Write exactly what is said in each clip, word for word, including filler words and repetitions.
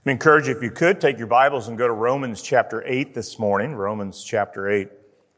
I encourage you, if you could, take your Bibles and go to Romans chapter eight this morning. Romans chapter eight.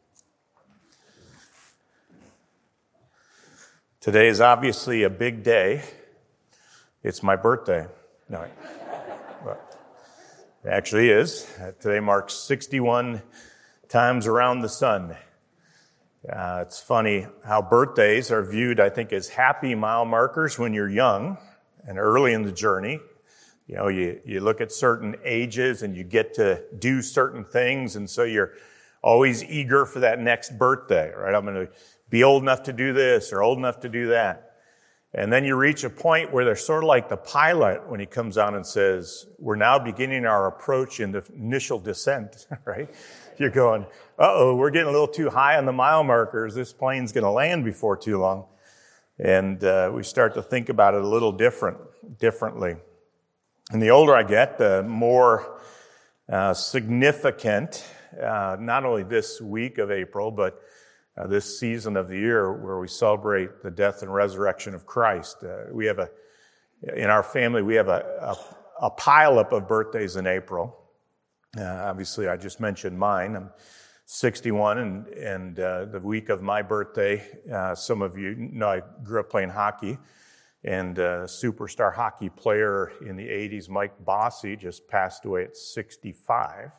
Today is obviously a big day. It's my birthday. No, but it actually is. Today marks sixty-one times around the sun. Uh, it's funny how birthdays are viewed, I think, as happy mile markers when you're young and early in the journey. You know, you, you look at certain ages and you get to do certain things, and so you're always eager for that next birthday, right? I'm going to be old enough to do this or old enough to do that. And then you reach a point where they're sort of like the pilot when he comes on and says, we're now beginning our approach in the initial descent, right? You're going, uh-oh, we're getting a little too high on the mile markers. This plane's going to land before too long. And uh, we start to think about it a little different, differently. And the older I get, the more uh, significant, uh, not only this week of April, but uh, this season of the year where we celebrate the death and resurrection of Christ. Uh, we have a, in our family, we have a, a, a pileup of birthdays in April. Uh, obviously, I just mentioned mine. I'm sixty-one, and, and uh, the week of my birthday, uh, some of you know I grew up playing hockey. And a superstar hockey player in the eighties, Mike Bossy, just passed away at sixty-five.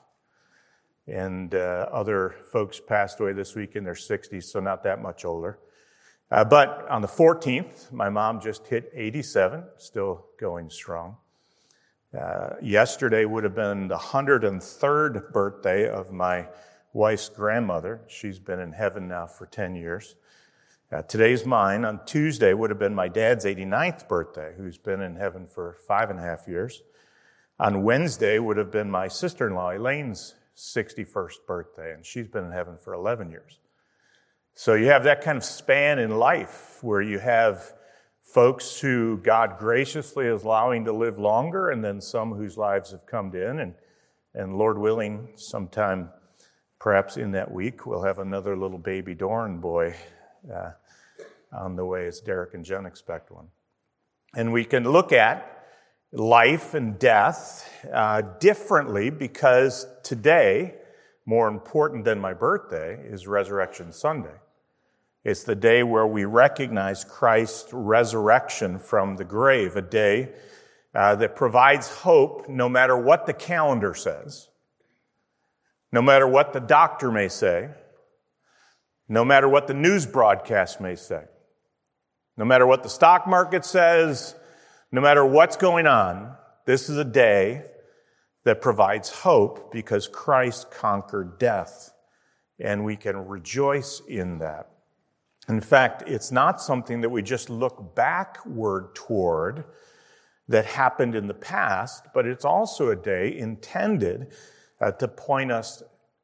And uh, other folks passed away this week in their sixties, so not that much older. Uh, but on the fourteenth, my mom just hit eighty-seven, still going strong. Uh, yesterday would have been the one hundred third birthday of my wife's grandmother. She's been in heaven now for ten years. Uh, today's mine. On Tuesday would have been my dad's eighty-ninth birthday, who's been in heaven for five and a half years. On Wednesday would have been my sister-in-law, Elaine's sixty-first birthday, and she's been in heaven for eleven years. So you have that kind of span in life where you have folks who God graciously is allowing to live longer, and then some whose lives have come to end, and, and Lord willing, sometime perhaps in that week, we'll have another little baby Doran boy Uh, on the way as Derek and Jen expect one. And we can look at life and death uh, differently because today, more important than my birthday, is Resurrection Sunday. It's the day where we recognize Christ's resurrection from the grave, a day uh, that provides hope no matter what the calendar says, no matter what the doctor may say, no matter what the news broadcast may say, no matter what the stock market says, no matter what's going on, this is a day that provides hope because Christ conquered death, and we can rejoice in that. In fact, it's not something that we just look backward toward that happened in the past, but it's also a day intended uh, to point us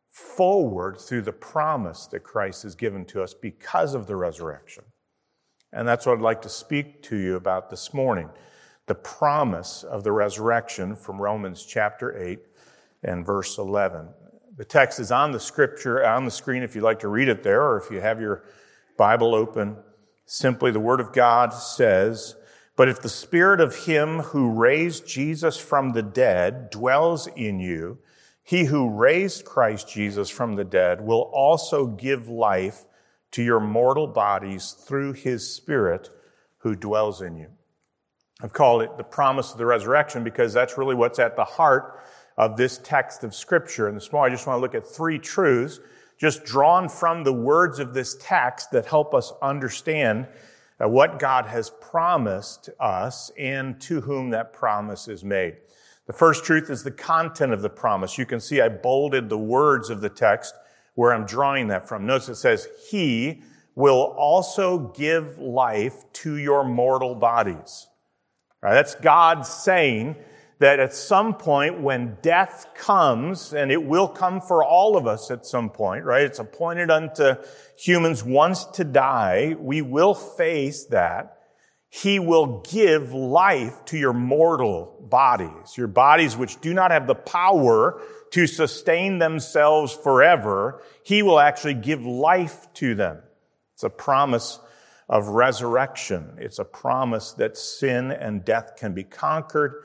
forward through the promise that Christ has given to us because of the resurrection. And that's what I'd like to speak to you about this morning, the promise of the resurrection from Romans chapter eight and verse eleven. The text is on the scripture, on the screen if you'd like to read it there, or if you have your Bible open. Simply the Word of God says, "But if the Spirit of Him who raised Jesus from the dead dwells in you, He who raised Christ Jesus from the dead will also give life to your mortal bodies through His Spirit who dwells in you." I've called it the promise of the resurrection because that's really what's at the heart of this text of Scripture. And this morning I just want to look at three truths just drawn from the words of this text that help us understand what God has promised us and to whom that promise is made. The first truth is the content of the promise. You can see I bolded the words of the text where I'm drawing that from. Notice it says, He will also give life to your mortal bodies. All right, that's God saying that at some point when death comes, and it will come for all of us at some point, right? It's appointed unto humans once to die. We will face that. He will give life to your mortal bodies, your bodies which do not have the power to sustain themselves forever. He will actually give life to them. It's a promise of resurrection. It's a promise that sin and death can be conquered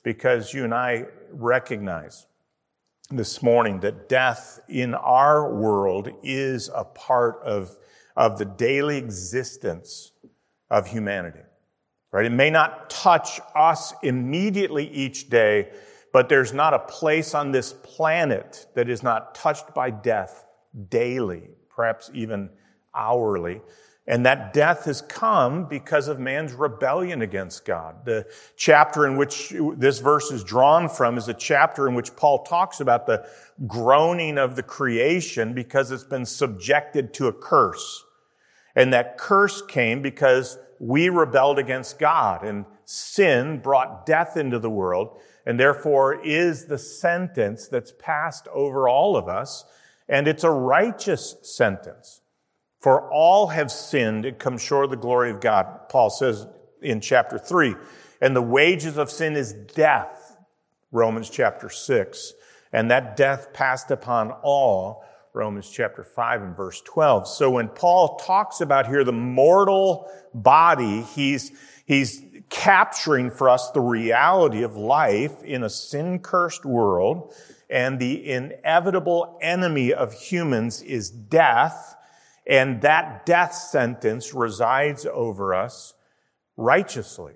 because you and I recognize this morning that death in our world is a part of, of the daily existence of humanity. Right? It may not touch us immediately each day, but there's not a place on this planet that is not touched by death daily, perhaps even hourly. And that death has come because of man's rebellion against God. The chapter in which this verse is drawn from is a chapter in which Paul talks about the groaning of the creation because it's been subjected to a curse. And that curse came because we rebelled against God, and sin brought death into the world, and therefore is the sentence that's passed over all of us, and it's a righteous sentence. For all have sinned and come short of the glory of God, Paul says in chapter three. And the wages of sin is death, Romans chapter six. And that death passed upon all, Romans chapter five and verse twelve. So when Paul talks about here the mortal body, he's, he's capturing for us the reality of life in a sin-cursed world. And the inevitable enemy of humans is death. And that death sentence resides over us righteously.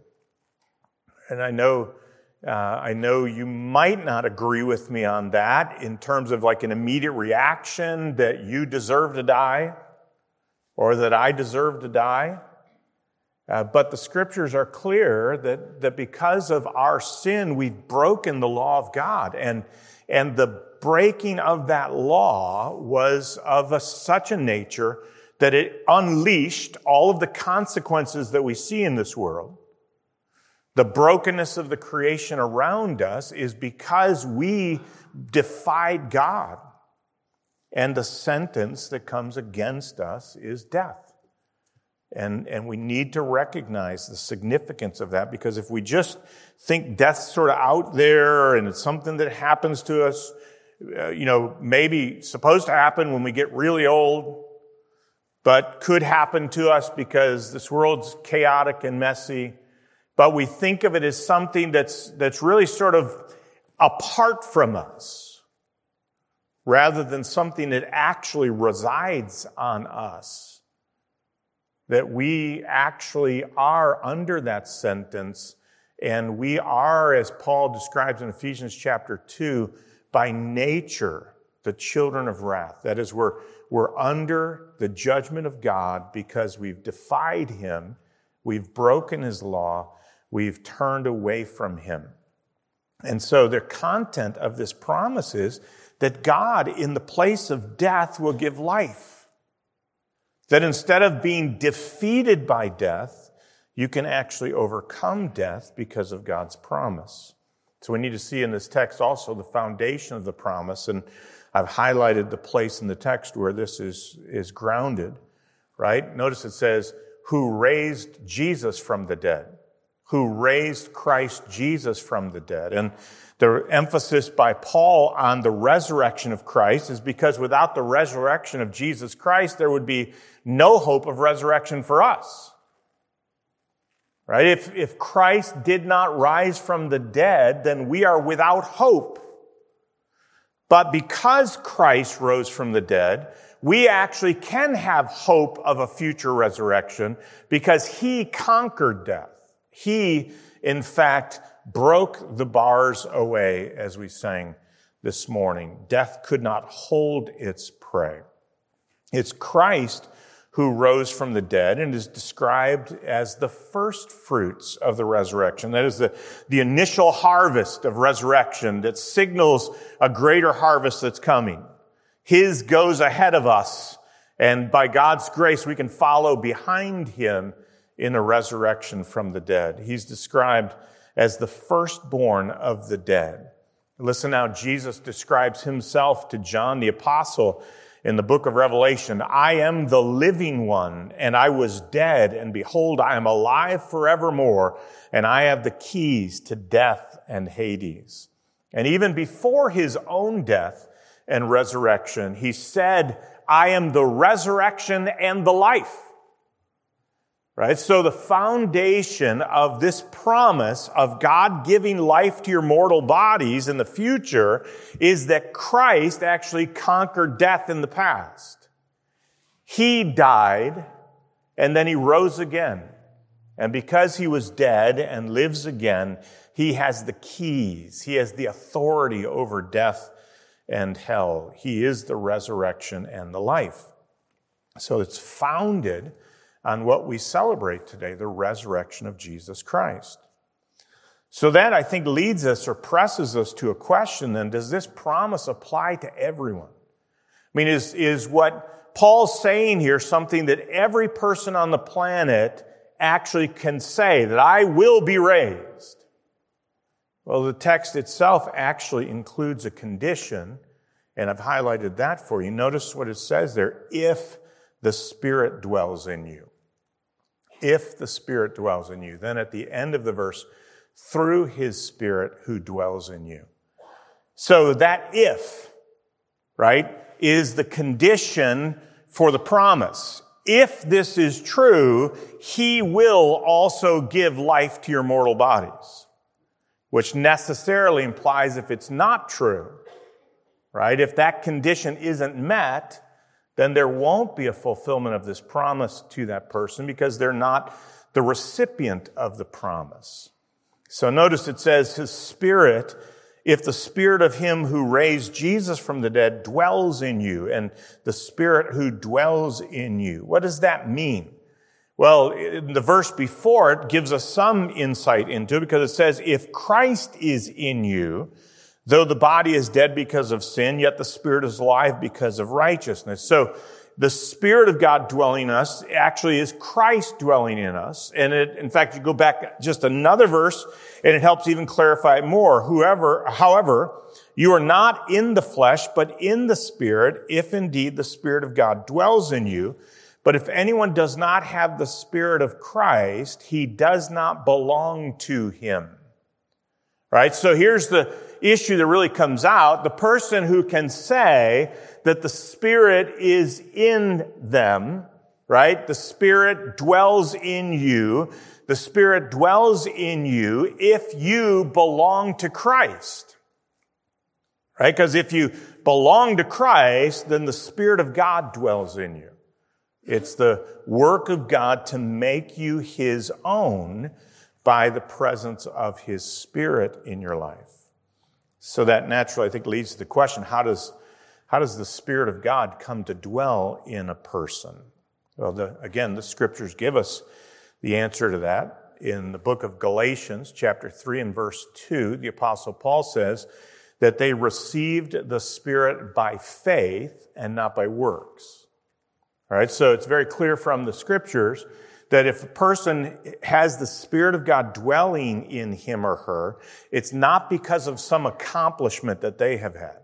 And I know, uh, I know you might not agree with me on that in terms of like an immediate reaction that you deserve to die or that I deserve to die. Uh, but the scriptures are clear that, that because of our sin, we've broken the law of God. And, and the breaking of that law was of a, such a nature that it unleashed all of the consequences that we see in this world. The brokenness of the creation around us is because we defied God. And the sentence that comes against us is death. And, and we need to recognize the significance of that, because if we just think death's sort of out there and it's something that happens to us, Uh, you know, maybe supposed to happen when we get really old, but could happen to us because this world's chaotic and messy. But we think of it as something that's, that's really sort of apart from us, rather than something that actually resides on us. That we actually are under that sentence, and we are, as Paul describes in Ephesians chapter two, by nature, the children of wrath. That is, we're, we're under the judgment of God because we've defied Him, we've broken His law, we've turned away from Him. And so the content of this promise is that God, in the place of death, will give life. That instead of being defeated by death, you can actually overcome death because of God's promise. So we need to see in this text also the foundation of the promise, and I've highlighted the place in the text where this is, is grounded, right? Notice it says, who raised Jesus from the dead, who raised Christ Jesus from the dead. And the emphasis by Paul on the resurrection of Christ is because without the resurrection of Jesus Christ, there would be no hope of resurrection for us. Right? If, if Christ did not rise from the dead, then we are without hope. But because Christ rose from the dead, we actually can have hope of a future resurrection because He conquered death. He, in fact, broke the bars away, as we sang this morning. Death could not hold its prey. It's Christ who rose from the dead and is described as the first fruits of the resurrection. That is the, the initial harvest of resurrection that signals a greater harvest that's coming. His goes ahead of us, and by God's grace, we can follow behind Him in a resurrection from the dead. He's described as the firstborn of the dead. Listen now, Jesus describes Himself to John the Apostle in the book of Revelation. I am the living one, and I was dead, and behold, I am alive forevermore, and I have the keys to death and Hades. And even before His own death and resurrection, He said, I am the resurrection and the life. Right? So the foundation of this promise of God giving life to your mortal bodies in the future is that Christ actually conquered death in the past. He died, and then he rose again. And because he was dead and lives again, he has the keys. He has the authority over death and hell. He is the resurrection and the life. So it's founded on what we celebrate today, the resurrection of Jesus Christ. So that, I think, leads us or presses us to a question then, does this promise apply to everyone? I mean, is, is what Paul's saying here something that every person on the planet actually can say, that I will be raised? Well, the text itself actually includes a condition, and I've highlighted that for you. Notice what it says there, if the Spirit dwells in you. If the Spirit dwells in you. Then at the end of the verse, through his Spirit who dwells in you. So that if, right, is the condition for the promise. If this is true, he will also give life to your mortal bodies. Which necessarily implies if it's not true, right, if that condition isn't met, then there won't be a fulfillment of this promise to that person because they're not the recipient of the promise. So notice it says his Spirit, if the Spirit of him who raised Jesus from the dead dwells in you, and the Spirit who dwells in you. What does that mean? Well, in the verse before it gives us some insight into it because it says, if Christ is in you, though the body is dead because of sin, yet the Spirit is alive because of righteousness. So the Spirit of God dwelling in us actually is Christ dwelling in us. And it, in fact, you go back just another verse and it helps even clarify it more. Whoever, however, you are not in the flesh, but in the Spirit, if indeed the Spirit of God dwells in you. But if anyone does not have the Spirit of Christ, he does not belong to him. Right? So here's the issue that really comes out. The person who can say that the Spirit is in them, right? The Spirit dwells in you. The Spirit dwells in you if you belong to Christ. Right? Because if you belong to Christ, then the Spirit of God dwells in you. It's the work of God to make you his own by the presence of his Spirit in your life. So that naturally, I think, leads to the question, how does, how does the Spirit of God come to dwell in a person? Well, the, again, the Scriptures give us the answer to that. In the book of Galatians, chapter three and verse two, the Apostle Paul says that they received the Spirit by faith and not by works. All right, so it's very clear from the Scriptures that if a person has the Spirit of God dwelling in him or her, it's not because of some accomplishment that they have had.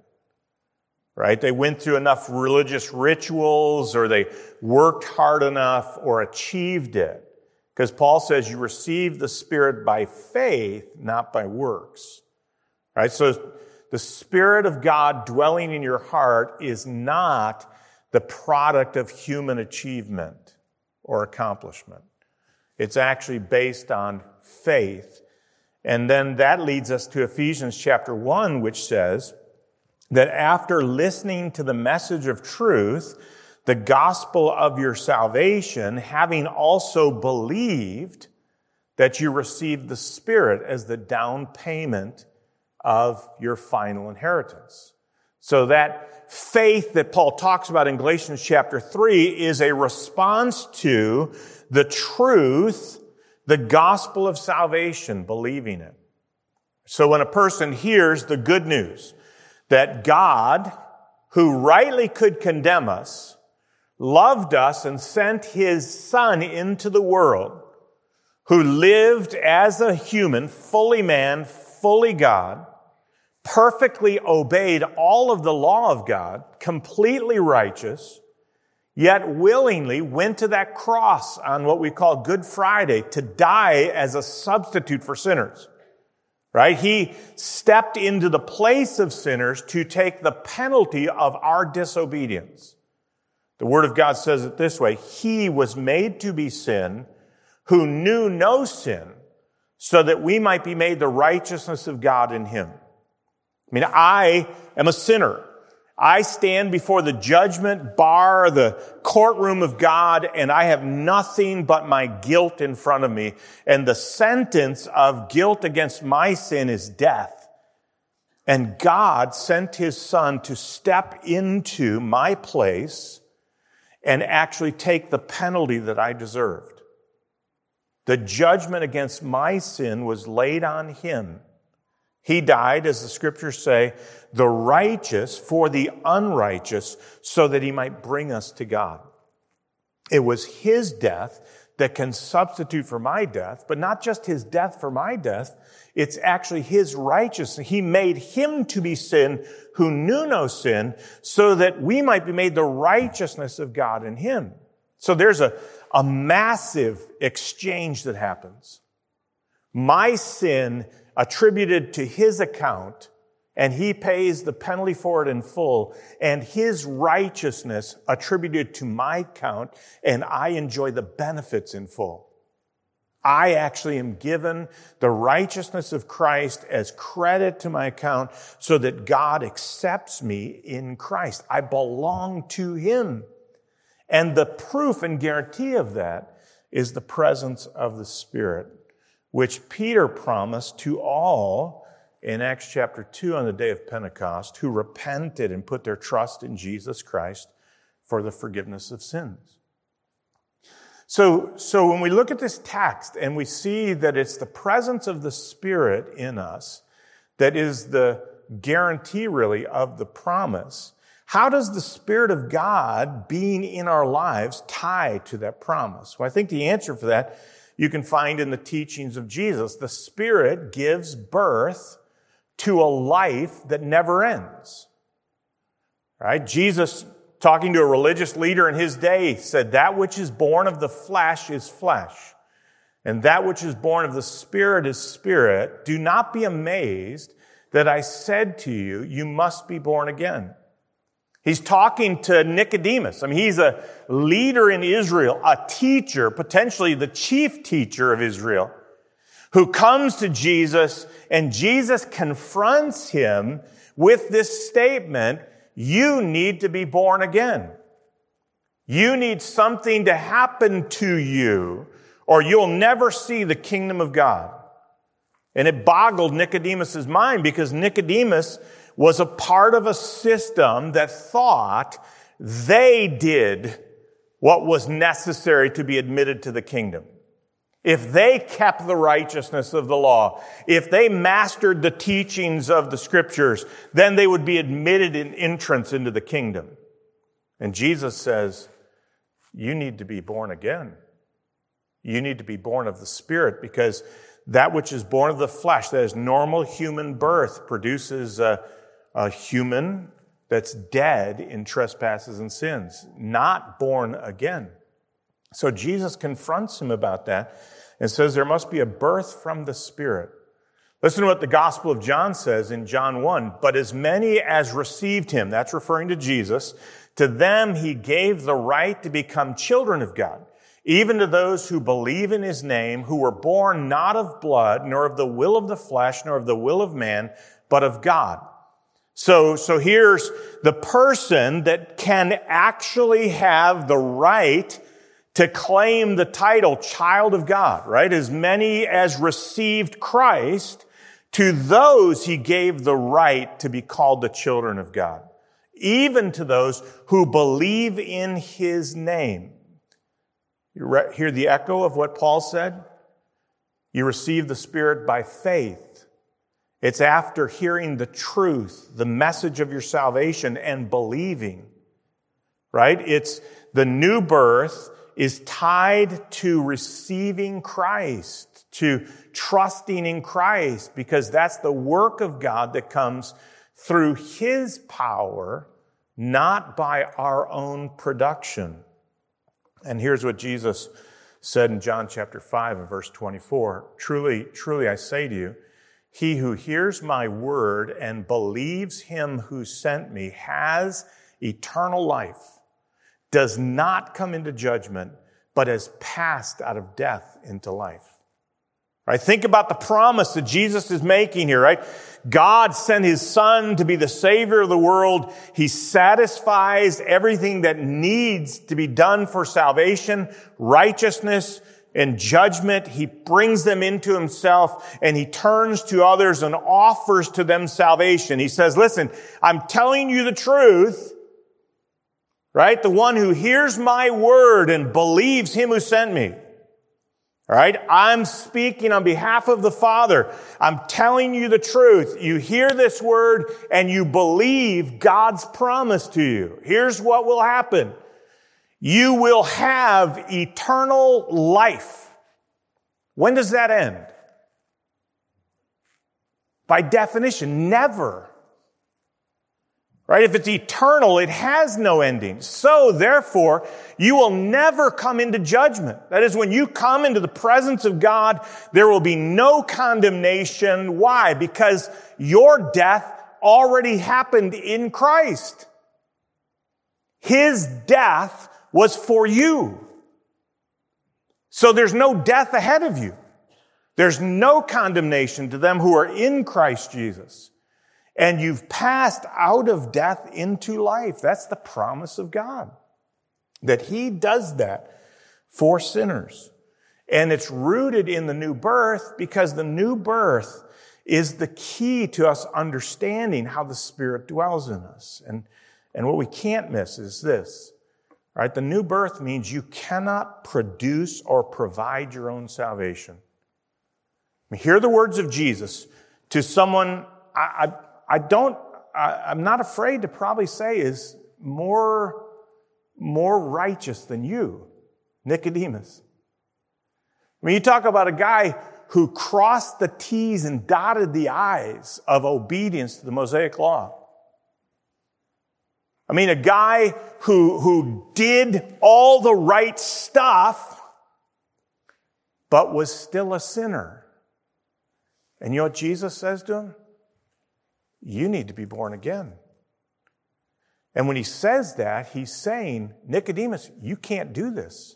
Right? They went through enough religious rituals, or they worked hard enough, or achieved it. Because Paul says you receive the Spirit by faith, not by works. Right? So the Spirit of God dwelling in your heart is not the product of human achievement or accomplishment. It's actually based on faith. And then that leads us to Ephesians chapter one, which says that after listening to the message of truth, the gospel of your salvation, having also believed, that you received the Spirit as the down payment of your final inheritance. So that faith that Paul talks about in Galatians chapter three is a response to the truth, the gospel of salvation, believing it. So when a person hears the good news that God, who rightly could condemn us, loved us and sent his Son into the world, who lived as a human, fully man, fully God, perfectly obeyed all of the law of God, completely righteous, yet willingly went to that cross on what we call Good Friday to die as a substitute for sinners. Right? He stepped into the place of sinners to take the penalty of our disobedience. The Word of God says it this way: He was made to be sin who knew no sin, so that we might be made the righteousness of God in him. I mean, I am a sinner. I stand before the judgment bar, the courtroom of God, and I have nothing but my guilt in front of me. And the sentence of guilt against my sin is death. And God sent his Son to step into my place and actually take the penalty that I deserved. The judgment against my sin was laid on him. He died, as the scriptures say, the righteous for the unrighteous, so that he might bring us to God. It was his death that can substitute for my death, but not just his death for my death. It's actually his righteousness. He made him to be sin who knew no sin, so that we might be made the righteousness of God in him. So there's a, a massive exchange that happens. My sin attributed to his account, and he pays the penalty for it in full, and his righteousness attributed to my account, and I enjoy the benefits in full. I actually am given the righteousness of Christ as credit to my account, so that God accepts me in Christ. I belong to him. And the proof and guarantee of that is the presence of the Spirit, which Peter promised to all in Acts chapter two on the day of Pentecost, who repented and put their trust in Jesus Christ for the forgiveness of sins. So, so when we look at this text and we see that it's the presence of the Spirit in us that is the guarantee, really, of the promise, how does the Spirit of God being in our lives tie to that promise? Well, I think the answer for that you can find in the teachings of Jesus. The Spirit gives birth to a life that never ends. Right? Jesus, talking to a religious leader in his day, said, "That which is born of the flesh is flesh, and that which is born of the Spirit is spirit. Do not be amazed that I said to you, you must be born again." He's talking to Nicodemus. I mean, he's a leader in Israel, a teacher, potentially the chief teacher of Israel, who comes to Jesus, and Jesus confronts him with this statement, you need to be born again. You need something to happen to you, or you'll never see the kingdom of God. And it boggled Nicodemus's mind, because Nicodemus was a part of a system that thought they did what was necessary to be admitted to the kingdom. If they kept the righteousness of the law, if they mastered the teachings of the scriptures, then they would be admitted in entrance into the kingdom. And Jesus says, you need to be born again. You need to be born of the Spirit, because that which is born of the flesh, that is normal human birth, produces a A human that's dead in trespasses and sins, not born again. So Jesus confronts him about that and says there must be a birth from the Spirit. Listen to what the Gospel of John says in John one. But as many as received him, that's referring to Jesus, to them he gave the right to become children of God, even to those who believe in his name, who were born not of blood, nor of the will of the flesh, nor of the will of man, but of God. So, so here's the person that can actually have the right to claim the title child of God, right? As many as received Christ, to those he gave the right to be called the children of God, even to those who believe in his name. You re- hear the echo of what Paul said? You receive the Spirit by faith. It's after hearing the truth, the message of your salvation, and believing, right? It's the new birth is tied to receiving Christ, to trusting in Christ, because that's the work of God that comes through his power, not by our own production. And here's what Jesus said in John chapter five and verse twenty-four. Truly, truly I say to you, he who hears my word and believes him who sent me has eternal life, does not come into judgment, but has passed out of death into life. Right? Think about the promise that Jesus is making here, right? God sent his Son to be the Savior of the world. He satisfies everything that needs to be done for salvation, righteousness, and judgment. He brings them into himself, and he turns to others and offers to them salvation. He says, listen, I'm telling you the truth, right? The one who hears my word and believes him who sent me. All right, I'm speaking on behalf of the Father. I'm telling you the truth. You hear this word and you believe God's promise to you. Here's what will happen. You will have eternal life. When does that end? By definition, never. Right? If it's eternal, it has no ending. So, therefore, you will never come into judgment. That is, when you come into the presence of God, there will be no condemnation. Why? Because your death already happened in Christ. His death was for you. So there's no death ahead of you. There's no condemnation to them who are in Christ Jesus. And you've passed out of death into life. That's the promise of God. That he does that for sinners. And it's rooted in the new birth because the new birth is the key to us understanding how the Spirit dwells in us. And, and what we can't miss is this. Right? The new birth means you cannot produce or provide your own salvation. I mean, hear the words of Jesus to someone I, I I don't, I, I'm not afraid to probably say is more, more righteous than you, Nicodemus. I mean, you talk about a guy who crossed the T's and dotted the I's of obedience to the Mosaic Law. I mean, a guy who, who did all the right stuff, but was still a sinner. And you know what Jesus says to him? You need to be born again. And when he says that, he's saying, Nicodemus, you can't do this.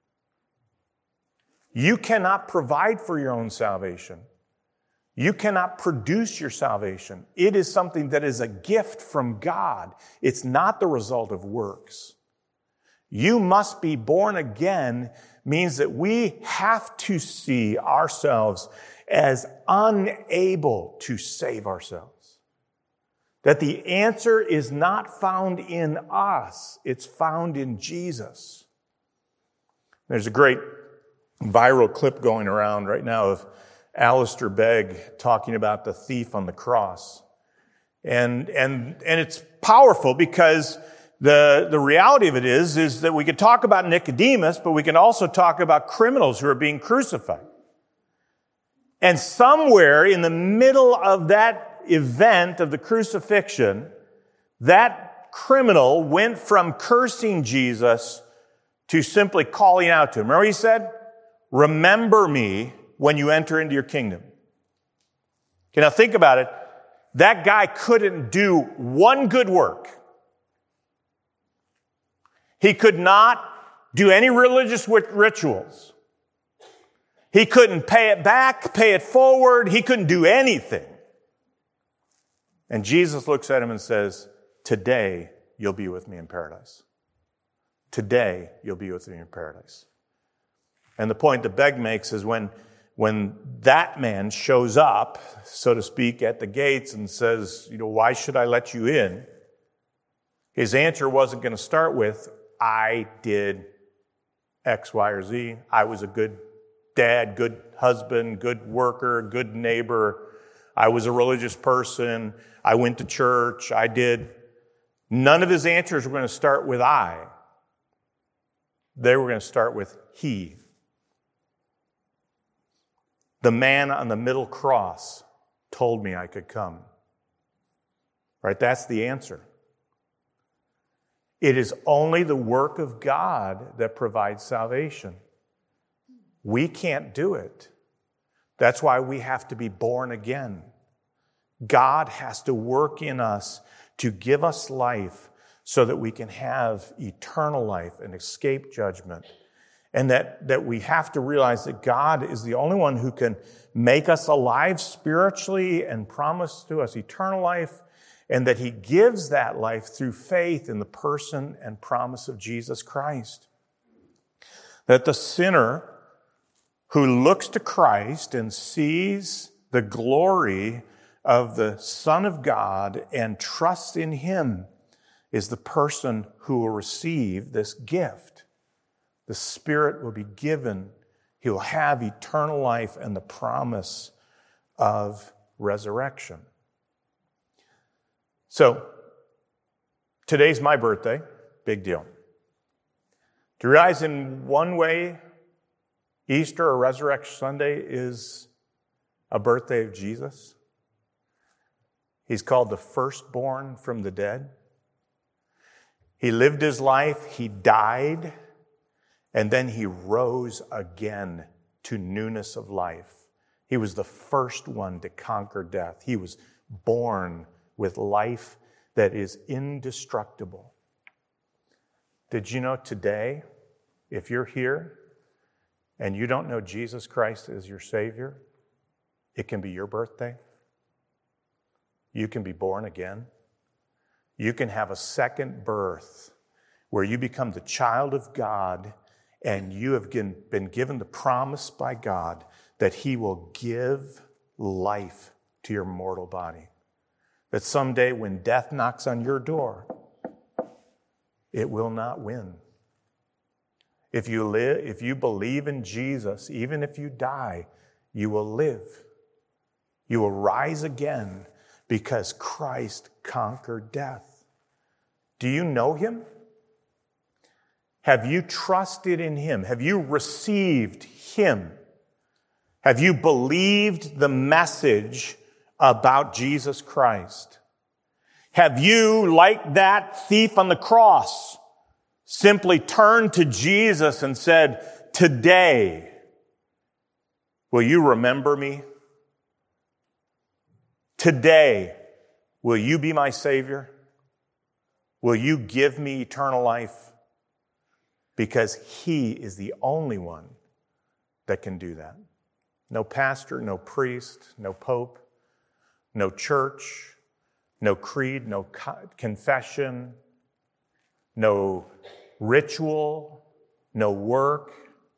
You cannot provide for your own salvation. You cannot produce your salvation. It is something that is a gift from God. It's not the result of works. You must be born again means that we have to see ourselves as unable to save ourselves. That the answer is not found in us. It's found in Jesus. There's a great viral clip going around right now of Alistair Begg talking about the thief on the cross. And, and, and it's powerful because the, the reality of it is, is that we can talk about Nicodemus, but we can also talk about criminals who are being crucified. And somewhere in the middle of that event of the crucifixion, that criminal went from cursing Jesus to simply calling out to him. Remember he said, remember me when you enter into your kingdom. Okay, now think about it. That guy couldn't do one good work. He could not do any religious rituals. He couldn't pay it back, pay it forward. He couldn't do anything. And Jesus looks at him and says, today you'll be with me in paradise. Today you'll be with me in paradise. And the point that Begg makes is when, when that man shows up, so to speak, at the gates and says, you know, why should I let you in? His answer wasn't going to start with, I did X, Y, or Z. I was a good dad, good husband, good worker, good neighbor. I was a religious person. I went to church. I did. None of his answers were going to start with I. They were going to start with he. The man on the middle cross told me I could come. Right? That's the answer. It is only the work of God that provides salvation. We can't do it. That's why we have to be born again. God has to work in us to give us life so that we can have eternal life and escape judgment And that, that we have to realize that God is the only one who can make us alive spiritually and promise to us eternal life, and that he gives that life through faith in the person and promise of Jesus Christ. That the sinner who looks to Christ and sees the glory of the Son of God and trusts in him is the person who will receive this gift. The Spirit will be given. He will have eternal life and the promise of resurrection. So, today's my birthday. Big deal. Do you realize in one way, Easter or Resurrection Sunday is a birthday of Jesus? He's called the firstborn from the dead. He lived his life, he died, and then he rose again to newness of life. He was the first one to conquer death. He was born with life that is indestructible. Did you know today, if you're here and you don't know Jesus Christ as your Savior, it can be your birthday? You can be born again. You can have a second birth where you become the child of God, and you have been given the promise by God that he will give life to your mortal body. That someday when death knocks on your door, it will not win. If you live, if you believe in Jesus, even if you die, you will live. You will rise again because Christ conquered death. Do you know him? Have you trusted in him? Have you received him? Have you believed the message about Jesus Christ? Have you, like that thief on the cross, simply turned to Jesus and said, "Today, will you remember me? Today, will you be my Savior? Will you give me eternal life?" Because he is the only one that can do that. No pastor, no priest, no pope, no church, no creed, no co- confession, no ritual, no work.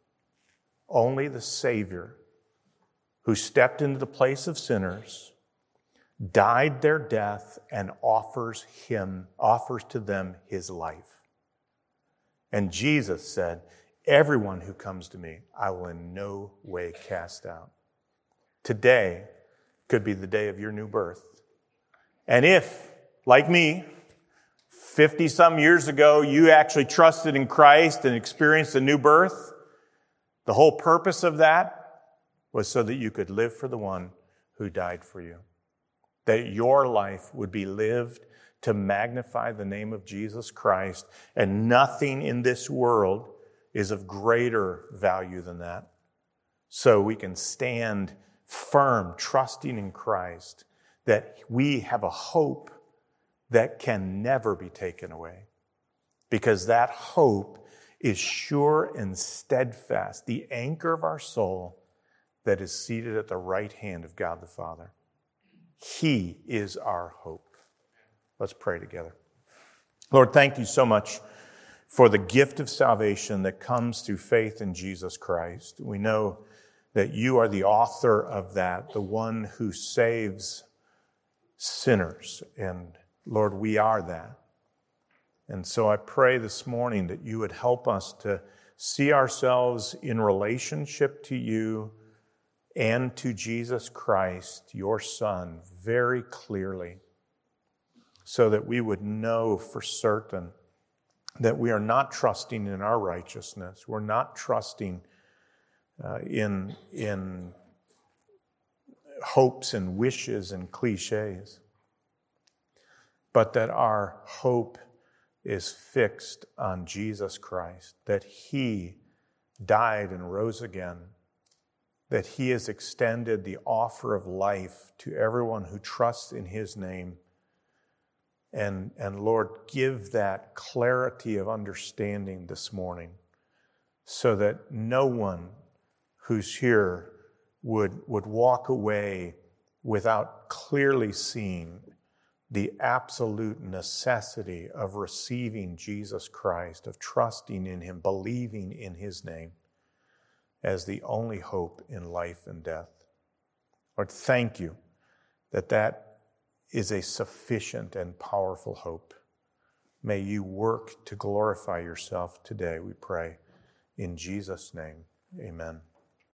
Only the Savior who stepped into the place of sinners, died their death, and offers him, offers to them his life. And Jesus said, "Everyone who comes to me, I will in no way cast out." Today could be the day of your new birth. And if, like me, fifty-some years ago, you actually trusted in Christ and experienced a new birth, the whole purpose of that was so that you could live for the one who died for you. That your life would be lived to magnify the name of Jesus Christ, and nothing in this world is of greater value than that. So we can stand firm, trusting in Christ, that we have a hope that can never be taken away. Because that hope is sure and steadfast, the anchor of our soul that is seated at the right hand of God the Father. He is our hope. Let's pray together. Lord, thank you so much for the gift of salvation that comes through faith in Jesus Christ. We know that you are the author of that, the one who saves sinners. And Lord, we are that. And so I pray this morning that you would help us to see ourselves in relationship to you and to Jesus Christ, your Son, very clearly, so that we would know for certain that we are not trusting in our righteousness. We're not trusting uh, in, in hopes and wishes and cliches, but that our hope is fixed on Jesus Christ, that he died and rose again, that he has extended the offer of life to everyone who trusts in his name. And, and Lord, give that clarity of understanding this morning, so that no one who's here would, would walk away without clearly seeing the absolute necessity of receiving Jesus Christ, of trusting in him, believing in his name as the only hope in life and death. Lord, thank you that that is a sufficient and powerful hope. May you work to glorify yourself today, we pray. In Jesus' name, amen.